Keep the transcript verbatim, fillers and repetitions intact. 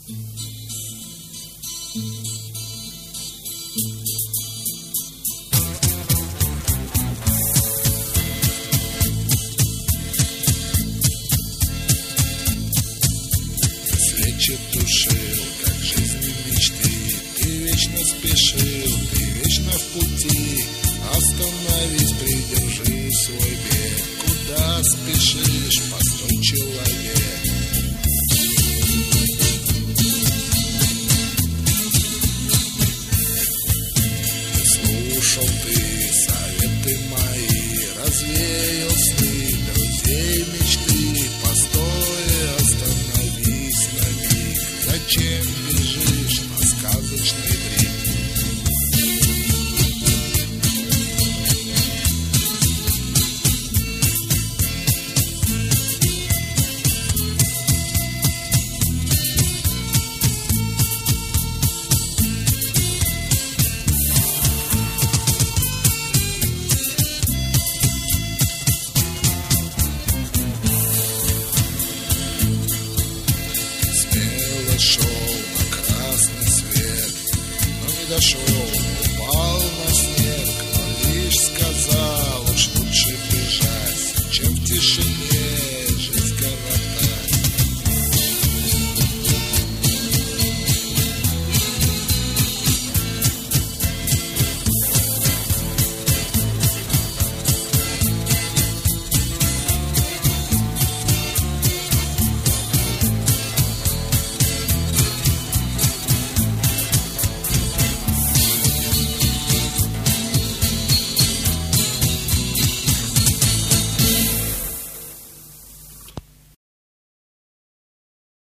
Свечи тушил, как жизни мечты. Ты вечно спешил, ты вечно в пути. Остановись, придержи свой бег. Куда спешишь, постой, человек. Слушал ты советы мои, развеял сны друзей мечты. Постой, остановись на миг. Зачем бежишь на сказочный брик? Смело шел на красный свет, но не дошел, упал